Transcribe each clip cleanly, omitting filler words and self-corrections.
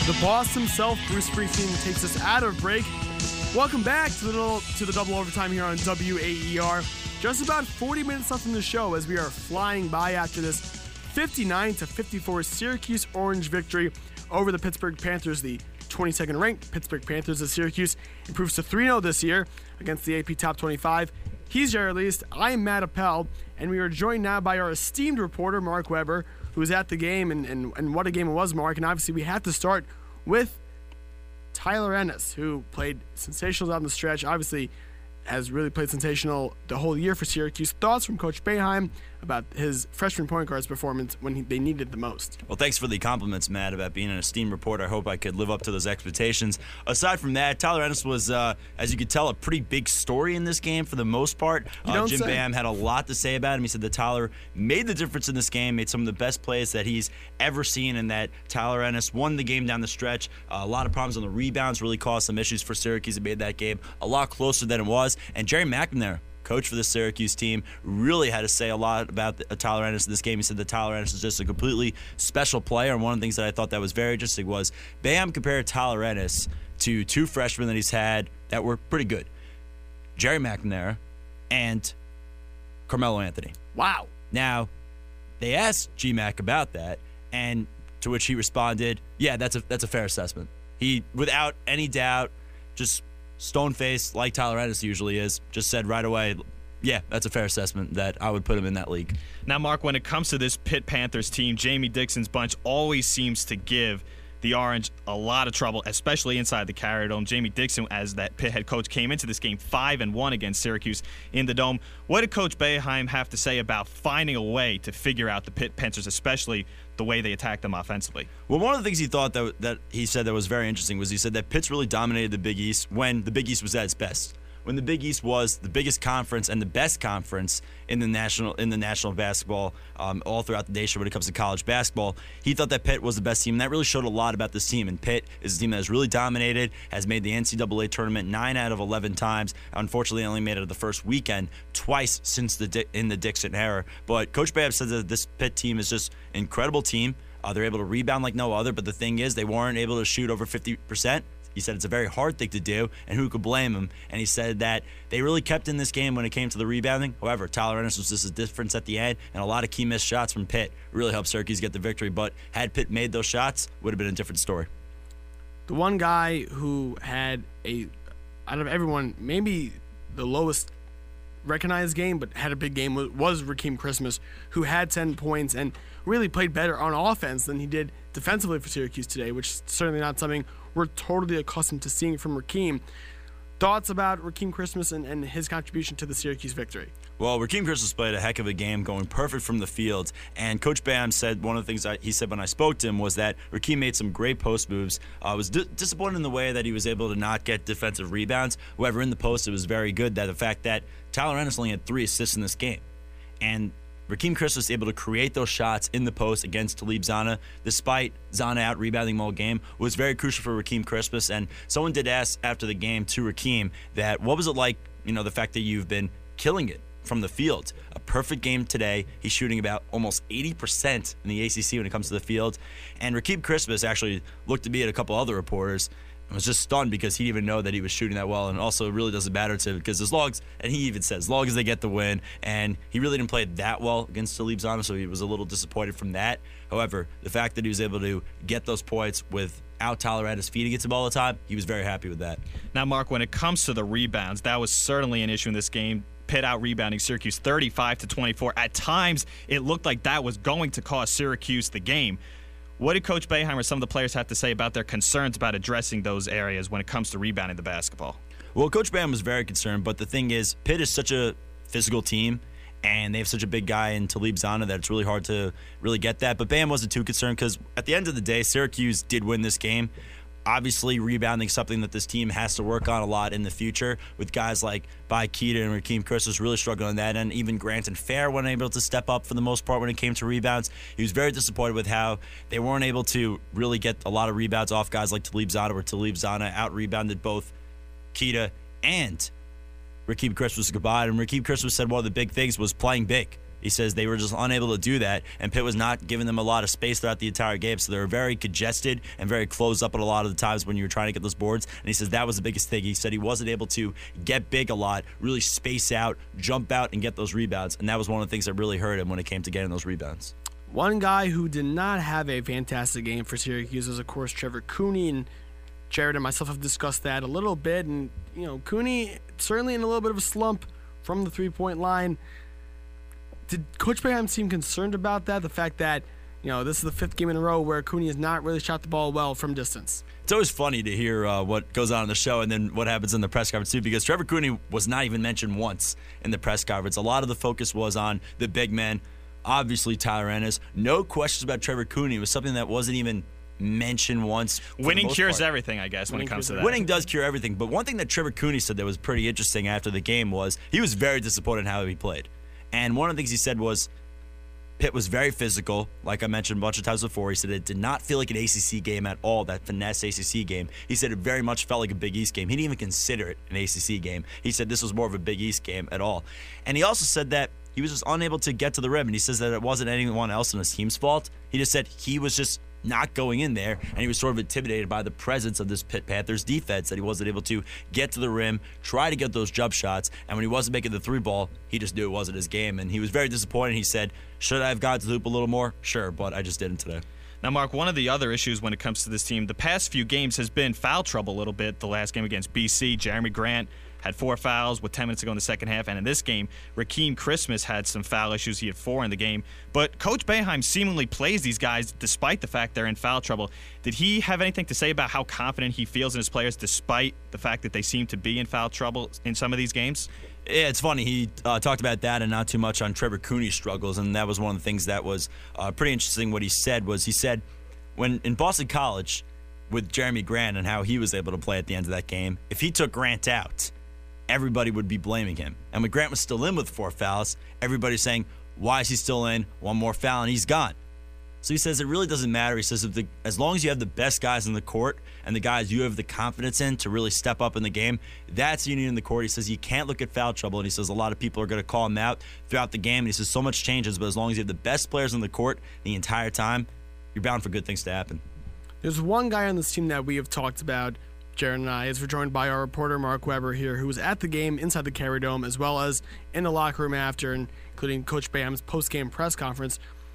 The boss himself, Bruce Springsteen, takes us out of break. Welcome back to the double overtime here on WAER. Just about 40 minutes left in the show as we are flying by after this 59-54 Syracuse Orange victory over the Pittsburgh Panthers. The 22nd ranked Pittsburgh Panthers of Syracuse improves to 3-0 this year against the AP Top 25. He's Jared Least, I am Matt Appel, and we are joined now by our esteemed reporter, Mark Weber, who was at the game, and what a game it was, Mark. And obviously we have to start with Tyler Ennis, who played sensational down the stretch, obviously has really played sensational the whole year for Syracuse. Thoughts from Coach Boeheim about his freshman point guard's performance when they needed it the most? Well, thanks for the compliments, Matt, about being an esteemed reporter. I hope I could live up to those expectations. Aside from that, Tyler Ennis was, as you could tell, a pretty big story in this game for the most part. Jim Boeheim had a lot to say about him. He said that Tyler made the difference in this game, made some of the best plays that he's ever seen, and that Tyler Ennis won the game down the stretch. A lot of problems on the rebounds really caused some issues for Syracuse. It made that game a lot closer than it was. And Jerry McNamara, coach for the Syracuse team, really had to say a lot about Tyler Ennis in this game. He said that Tyler Ennis is just a completely special player, and one of the things that I thought that was very interesting was Boeheim compared Tyler Ennis to two freshmen that he's had that were pretty good, Jerry McNamara and Carmelo Anthony. Wow. Now, they asked GMAC about that, and to which he responded, yeah, that's a fair assessment. He, without any doubt, just stone-faced, like Tyler Ennis usually is, just said right away, yeah, that's a fair assessment that I would put him in that league. Now, Mark, when it comes to this Pitt Panthers team, Jamie Dixon's bunch always seems to give the Orange a lot of trouble, especially inside the Carrier Dome. Jamie Dixon, as that Pitt head coach, came into this game 5-1 against Syracuse in the Dome. What did Coach Boeheim have to say about finding a way to figure out the Pitt Panthers, especially the way they attacked them offensively? Well, one of the things he thought that he said that was very interesting was he said that Pitt's really dominated the Big East when the Big East was at its best. When the Big East was the biggest conference and the best conference in the national basketball all throughout the nation when it comes to college basketball, he thought that Pitt was the best team, and that really showed a lot about this team. And Pitt is a team that has really dominated, has made the NCAA tournament 9 out of 11 times. Unfortunately, only made it the first weekend twice since in the Dixon era. But Coach Boeheim said that this Pitt team is just an incredible team. They're able to rebound like no other, but the thing is they weren't able to shoot over 50%. He said it's a very hard thing to do, and who could blame him? And he said that they really kept in this game when it came to the rebounding. However, Tyler Ennis was just a difference at the end, and a lot of key missed shots from Pitt really helped Syracuse get the victory. But had Pitt made those shots, would have been a different story. The one guy who had out of everyone, maybe the lowest recognized game, but had a big game was Rakeem Christmas, who had 10 points and really played better on offense than he did defensively for Syracuse today, which is certainly not something we're totally accustomed to seeing from Rakeem. Thoughts about Rakeem Christmas and his contribution to the Syracuse victory? Well, Rakeem Christmas played a heck of a game, going perfect from the field. And Coach Boeheim said one of the things he said when I spoke to him was that Rakeem made some great post moves. I was disappointed in the way that he was able to not get defensive rebounds. However, in the post, it was very good that the fact that Tyler Ennis only had 3 assists in this game. And Rakeem Christmas was able to create those shots in the post against Talib Zanna, despite Zanna out-rebounding him all game, was very crucial for Rakeem Christmas. And someone did ask after the game to Rakeem that what was it like, the fact that you've been killing it from the field. A perfect game today. He's shooting about almost 80% in the ACC when it comes to the field. And Rakeem Christmas actually looked at me and a couple other reporters and was just stunned because he didn't even know that he was shooting that well. And also it really doesn't matter to because and he even says, as long as they get the win. And he really didn't play that well against Talib Zanna, so he was a little disappointed from that. However, the fact that he was able to get those points without Tyler Ennis feeding it to him all the time, he was very happy with that. Now, Mark, when it comes to the rebounds, that was certainly an issue in this game. Pitt out-rebounding Syracuse 35-24. At times, it looked like that was going to cost Syracuse the game. What did Coach Boeheim or some of the players have to say about their concerns about addressing those areas when it comes to rebounding the basketball? Well, Coach Boeheim was very concerned, but the thing is, Pitt is such a physical team, and they have such a big guy in Talib Zanna that it's really hard to really get that. But Boeheim wasn't too concerned because at the end of the day, Syracuse did win this game. Obviously, rebounding is something that this team has to work on a lot in the future with guys like Bai Keita and Rakeem Christmas really struggling on that, and even Granton Fair wasn't able to step up for the most part when it came to rebounds. He was very disappointed with how they weren't able to really get a lot of rebounds off guys like Talib Zanna, where Talib Zanna out-rebounded both Keita and Rakeem Christmas combined. And Rakeem Christmas said one of the big things was playing big. He says they were just unable to do that, and Pitt was not giving them a lot of space throughout the entire game, so they were very congested and very closed up at a lot of the times when you were trying to get those boards. And he says that was the biggest thing. He said he wasn't able to get big a lot, really space out, jump out, and get those rebounds, and that was one of the things that really hurt him when it came to getting those rebounds. One guy who did not have a fantastic game for Syracuse was, of course, Trevor Cooney, and Jared and myself have discussed that a little bit. And, Cooney certainly in a little bit of a slump from the three-point line. Did Coach Boeheim seem concerned about that? The fact that, this is the fifth game in a row where Cooney has not really shot the ball well from distance. It's always funny to hear what goes on in the show and then what happens in the press conference, too, because Trevor Cooney was not even mentioned once in the press conference. A lot of the focus was on the big men. Obviously, Tyler Ennis. No questions about Trevor Cooney. It was something that wasn't even mentioned once. Winning cures everything, I guess, when it comes to that. Winning does cure everything. But one thing that Trevor Cooney said that was pretty interesting after the game was he was very disappointed in how he played. And one of the things he said was Pitt was very physical, like I mentioned a bunch of times before. He said it did not feel like an ACC game at all, that finesse ACC game. He said it very much felt like a Big East game. He didn't even consider it an ACC game. He said this was more of a Big East game at all. And he also said that he was just unable to get to the rim, and he says that it wasn't anyone else in his team's fault. He just said he was just not going in there, and he was sort of intimidated by the presence of this Pitt Panthers defense, that he wasn't able to get to the rim, try to get those jump shots, and when he wasn't making the three ball, he just knew it wasn't his game, and he was very disappointed. He said, should I have got to the hoop a little more? Sure, but I just didn't today. Now, Mark, one of the other issues when it comes to this team the past few games has been foul trouble a little bit. The last game against BC, Jeremy Grant had 4 fouls with 10 minutes to go in the second half. And in this game, Rakeem Christmas had some foul issues. He had 4 in the game. But Coach Boeheim seemingly plays these guys despite the fact they're in foul trouble. Did he have anything to say about how confident he feels in his players despite the fact that they seem to be in foul trouble in some of these games? Yeah, it's funny. He talked about that and not too much on Trevor Cooney's struggles. And that was one of the things that was pretty interesting. What he said was, he said when in Boston College with Jeremy Grant and how he was able to play at the end of that game, if he took Grant out, everybody would be blaming him. And when Grant was still in with 4 fouls, everybody's saying, why is he still in? 1 more foul and he's gone. So he says it really doesn't matter. He says as long as you have the best guys in the court and the guys you have the confidence in to really step up in the game, that's you need in the court. He says you can't look at foul trouble, and he says a lot of people are going to call him out throughout the game. And he says so much changes, but as long as you have the best players in the court the entire time, you're bound for good things to happen. There's one guy on this team that we have talked about, Jared and I, as we're joined by our reporter Mark Weber here, who was at the game inside the Carrier Dome as well as in the locker room after, including Coach Boeheim's post-game press conference.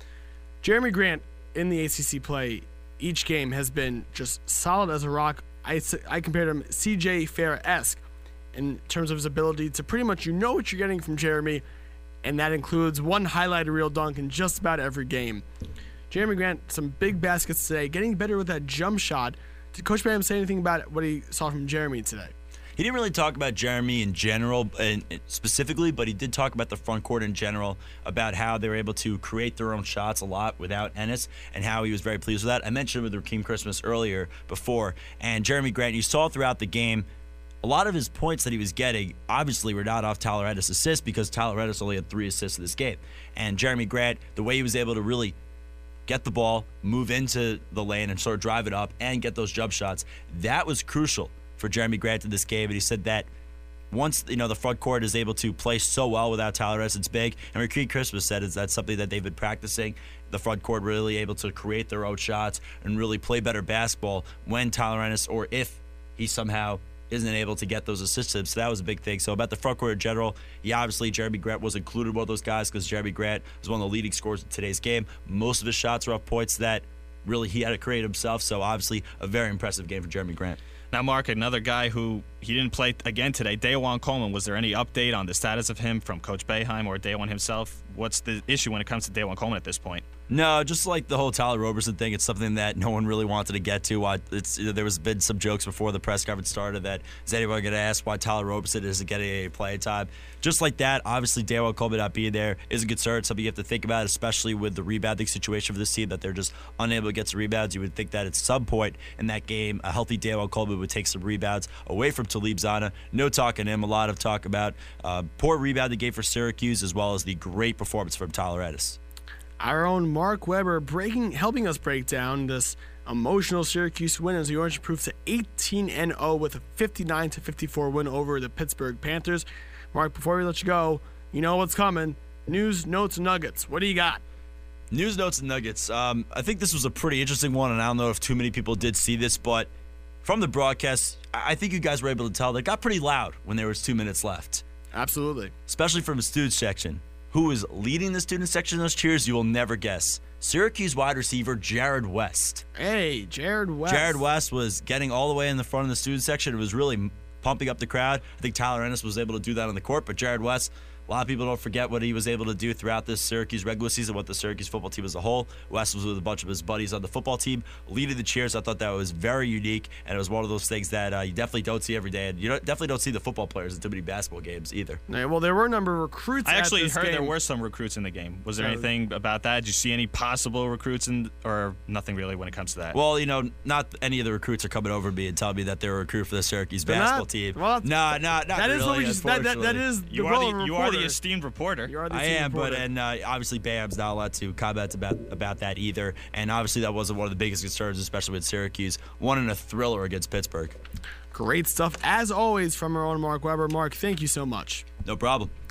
Jeremy Grant in the ACC play each game has been just solid as a rock. I compared him CJ Fair-esque in terms of his ability to pretty much what you're getting from Jeremy, and that includes one highlighted reel dunk in just about every game. Jeremy Grant, some big baskets today, getting better with that jump shot. Did Coach Boeheim say anything about what he saw from Jeremy today? He didn't really talk about Jeremy in general and specifically, but he did talk about the front court in general, about how they were able to create their own shots a lot without Ennis, and how he was very pleased with that. I mentioned with Rakeem Christmas earlier before, and Jeremy Grant, you saw throughout the game, a lot of his points that he was getting obviously were not off Tyler Ennis' assists, because Tyler Ennis only had 3 assists in this game. And Jeremy Grant, the way he was able to really get the ball, move into the lane, and sort of drive it up and get those jump shots, that was crucial for Jeremy Grant in this game. And he said that once the front court is able to play so well without Tyler Ennis, it's big. And Rakeem Christmas said that's something that they've been practicing. The front court really able to create their own shots and really play better basketball when Tyler Ennis, or if he somehow isn't able to get those assists. So that was a big thing. So about the front court in general, obviously Jeremy Grant was included with those guys, because Jeremy Grant was one of the leading scorers in today's game. Most of his shots were off points that really he had to create himself. So obviously a very impressive game for Jeremy Grant. Now, Mark, another guy who he didn't play again today, Dajuan Coleman. Was there any update on the status of him from Coach Boeheim or Dajuan himself? What's the issue when it comes to Dajuan Coleman at this point? No, just like the whole Tyler Roberson thing, it's something that no one really wanted to get to. There was been some jokes before the press conference started that is anyone going to ask why Tyler Roberson isn't getting any play time? Just like that, obviously Dajuan Coleman not being there is a concern. Something you have to think about, especially with the rebounding situation for this team, that they're just unable to get some rebounds. You would think that at some point in that game, a healthy Dajuan Coleman would take some rebounds away from Talib Zanna. No talk on him. A lot of talk about poor rebounding game for Syracuse, as well as the great performance from Tyler Ennis. Our own Mark Weber helping us break down this emotional Syracuse win as the Orange improves to 18-0 with a 59-54 win over the Pittsburgh Panthers. Mark, before we let you go, you know what's coming. News, notes, nuggets. What do you got? News, notes, and nuggets. I think this was a pretty interesting one, and I don't know if too many people did see this, but from the broadcast, I think you guys were able to tell that it got pretty loud when there was 2 minutes left. Absolutely. Especially from the student section. Who was leading the student section in those cheers, you will never guess. Syracuse wide receiver Jared West. Hey, Jared West. Jared West was getting all the way in the front of the student section. It was really pumping up the crowd. I think Tyler Ennis was able to do that on the court, but Jared West, a lot of people don't forget what he was able to do throughout this Syracuse regular season, what the Syracuse football team as a whole. West was with a bunch of his buddies on the football team, leading the cheers. I thought that was very unique, and it was one of those things that you definitely don't see every day. And you definitely don't see the football players in too many basketball games either. Yeah, well, there were a number of recruits. I actually at this heard game. there were some recruits in the game. Was there anything about that? Did you see any possible recruits or nothing really when it comes to that? Well, not any of the recruits are coming over to me and telling me that they're a recruit for the Syracuse basketball team. Well, not that is really, what we just. That is the role of a you are the reporter. esteemed reporter. You are the I esteemed am, reporter. but obviously Bam's not allowed to comment about that either. And obviously that wasn't one of the biggest concerns, especially with Syracuse. Won in a thriller against Pittsburgh. Great stuff, as always, from our own Mark Weber. Mark, thank you so much. No problem.